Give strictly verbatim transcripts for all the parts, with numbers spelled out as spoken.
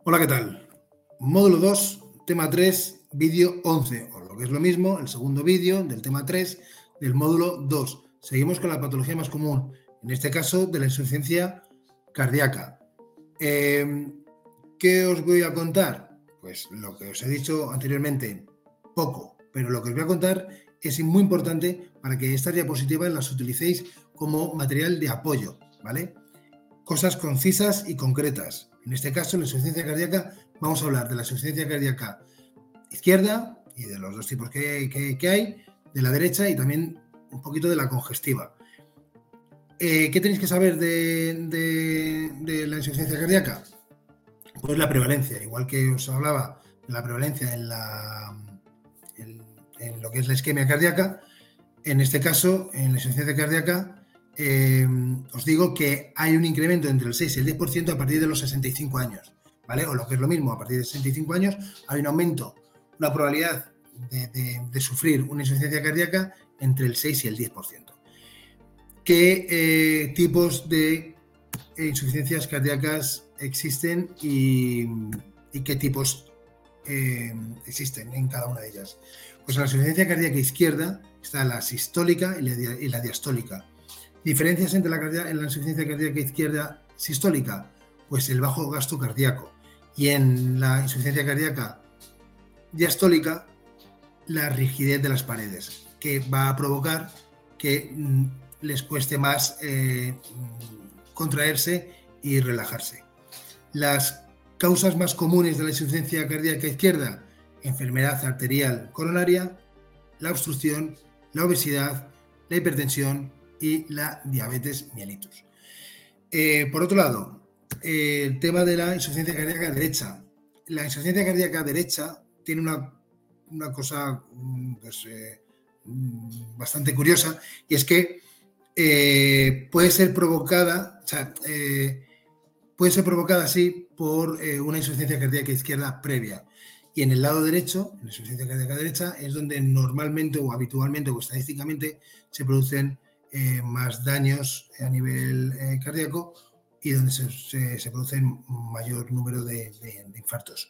Hola, ¿qué tal? Módulo dos, tema tres, vídeo once, o lo que es lo mismo, el segundo vídeo del tema tres del módulo dos. Seguimos con la patología más común, en este caso de la insuficiencia cardíaca. Eh, ¿Qué os voy a contar? Pues lo que os he dicho anteriormente, poco, pero lo que os voy a contar es muy importante para que estas diapositivas las utilicéis como material de apoyo, ¿vale? Cosas concisas y concretas. En este caso, en la insuficiencia cardíaca, vamos a hablar de la insuficiencia cardíaca izquierda y de los dos tipos que, que, que hay, de la derecha y también un poquito de la congestiva. Eh, ¿Qué tenéis que saber de, de, de la insuficiencia cardíaca? Pues la prevalencia, igual que os hablaba de la prevalencia en, la, en, en lo que es la isquemia cardíaca, en este caso, en la insuficiencia cardíaca, Eh, os digo que hay un incremento entre el seis y el diez por ciento a partir de los sesenta y cinco años, ¿vale? O lo que es lo mismo, a partir de sesenta y cinco años hay un aumento, una probabilidad de, de, de sufrir una insuficiencia cardíaca entre el seis y el diez por ciento. ¿Qué eh, tipos de insuficiencias cardíacas existen y, y qué tipos eh, existen en cada una de ellas? Pues en la insuficiencia cardíaca izquierda está la sistólica y la, y la diastólica. ¿Diferencias entre la, en la insuficiencia cardíaca izquierda sistólica? Pues el bajo gasto cardíaco. Y en la insuficiencia cardíaca diastólica, la rigidez de las paredes, que va a provocar que mm, les cueste más eh, contraerse y relajarse. Las causas más comunes de la insuficiencia cardíaca izquierda: enfermedad arterial coronaria, la obstrucción, la obesidad, la hipertensión y la diabetes mellitus. Eh, por otro lado, eh, el tema de la insuficiencia cardíaca derecha. La insuficiencia cardíaca derecha tiene una, una cosa pues, eh, bastante curiosa, y es que eh, puede ser provocada, o sea, eh, puede ser provocada así por eh, una insuficiencia cardíaca izquierda previa. Y en el lado derecho, en la insuficiencia cardíaca derecha, es donde normalmente o habitualmente o estadísticamente se producen Eh, más daños a nivel eh, cardíaco y donde se, se, se producen mayor número de, de, de infartos.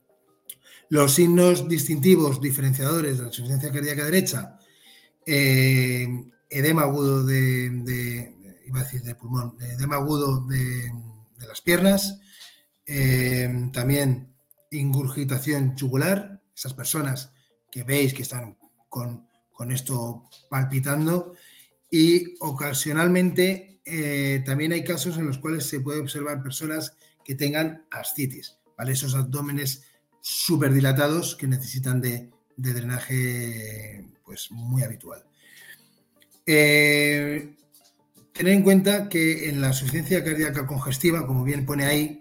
Los signos distintivos diferenciadores de la insuficiencia cardíaca derecha: eh, edema agudo de, de, iba a decir de pulmón, edema agudo de, de las piernas, eh, también ingurgitación jugular, esas personas que veis que están con, con esto palpitando. Y ocasionalmente eh, también hay casos en los cuales se puede observar personas que tengan ascitis, ¿vale? Esos abdómenes súper dilatados que necesitan de, de drenaje pues, muy habitual. Eh, tener en cuenta que en la insuficiencia cardíaca congestiva, como bien pone ahí,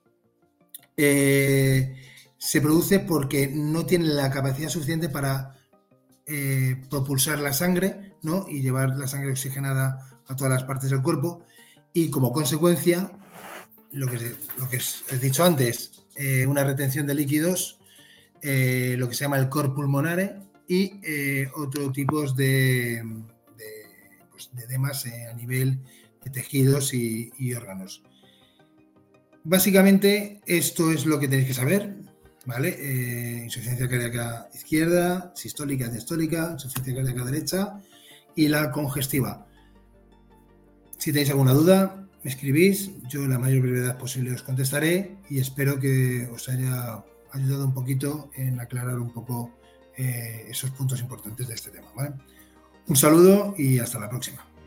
eh, se produce porque no tiene la capacidad suficiente para Eh, propulsar la sangre, ¿no? Y llevar la sangre oxigenada a todas las partes del cuerpo, y como consecuencia lo que, lo que he dicho antes, eh, una retención de líquidos, eh, lo que se llama el cor pulmonare y eh, otros tipos de, de, pues, de edemas eh, a nivel de tejidos y, y órganos. Básicamente esto es lo que tenéis que saber, ¿vale? Eh, insuficiencia cardíaca izquierda, sistólica, diastólica, insuficiencia cardíaca derecha y la congestiva. Si tenéis alguna duda, me escribís, yo en la mayor brevedad posible os contestaré y espero que os haya ayudado un poquito en aclarar un poco eh, esos puntos importantes de este tema, ¿vale? Un saludo y hasta la próxima.